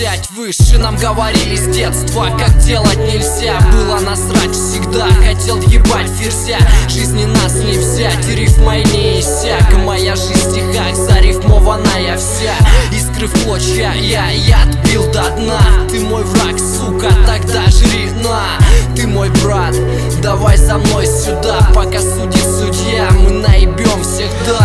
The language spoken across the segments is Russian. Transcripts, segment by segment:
взять выше. Нам говорили с детства, как делать нельзя. Было насрать всегда, хотел ебать ферзя. Жизни нас не взять, и риф мои не иссяк. Моя жизнь в стихах зарифмованная вся. Искры в клочья, я отбил до дна. Ты мой враг, сука, тогда жри на. Ты мой брат, давай за мной сюда. Пока судит судья, мы наебем всегда.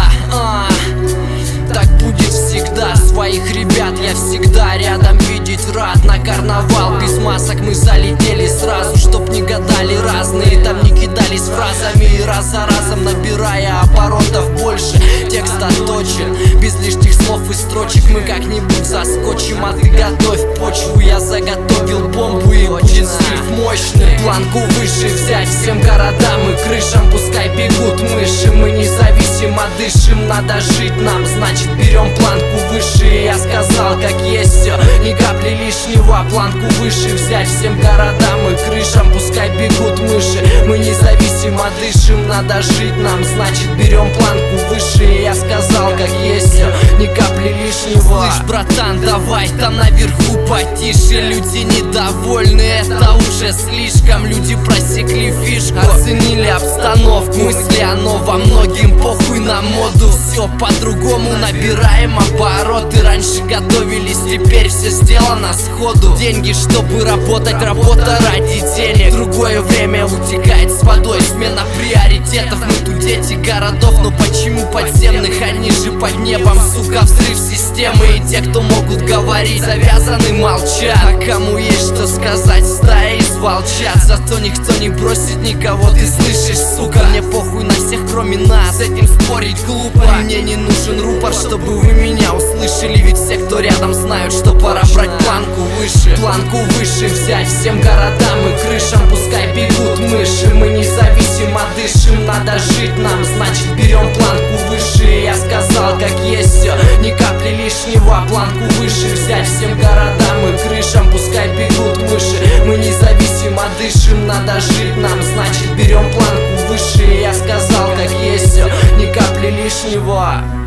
Так будет всегда. Своих ребят я всегда рядом видеть рад. На карнавал без масок мы залетели сразу, чтоб не гадали разные, там не кидались фразами. И раз за разом набирая оборотов больше. Текст отточен, без лишних слов и строчек. Мы как-нибудь заскочим, а ты готовь почву. Я заготовил бомбу и будет взрыв мощный. Планку выше взять всем городам и крышам. Пускай бегут мыши, мы независимо дышим. Надо жить нам, значит берем планку выше. Я сказал, как есть все, ни капли лишнего. Планку выше взять всем городам и крышам. Пускай бегут мыши, мы независимо дышим. Надо жить нам, значит берем планку выше. Я сказал, как есть все, ни капли лишнего. Слышь, братан, давай там наверху потише. Люди недовольны, это уже слишком. Люди просекли фишку, оценили обстановку. Мысли о новом, многим похуй на моду. Все по-другому, набираем обороты. Раньше готовились, теперь все сделано сходу. Деньги, чтобы работать, работа ради денег. Другое время утекает с водой, смена приоритетов. Мы тут дети городов, но почему подземных? Они же под небом, сука, взрыв системы. И те, кто могут говорить, завязаны, молчат. А кому есть что сказать, стая из волчат. Зато никто не бросит никого, ты слышишь, сука? Мне похуй на всех, кроме нас, с этим спорить глупо. И мне не нужен рупор, чтобы вы меня услышали. Ведь все, кто рядом, знают, что пора брать планку выше. Планку выше взять всем городам и крышам. Пускай бегут мыши, мы независимо дышим. Надо жить нам, значит берем планку выше. Я сказал, как есть все, ни капли лишнего. Планку выше взять всем городам и крышам. Пускай бегут мыши, мы независимо дышим. Надо жить нам, значит берем планку выше. Я сказал, как есть все, ни капли лишнего.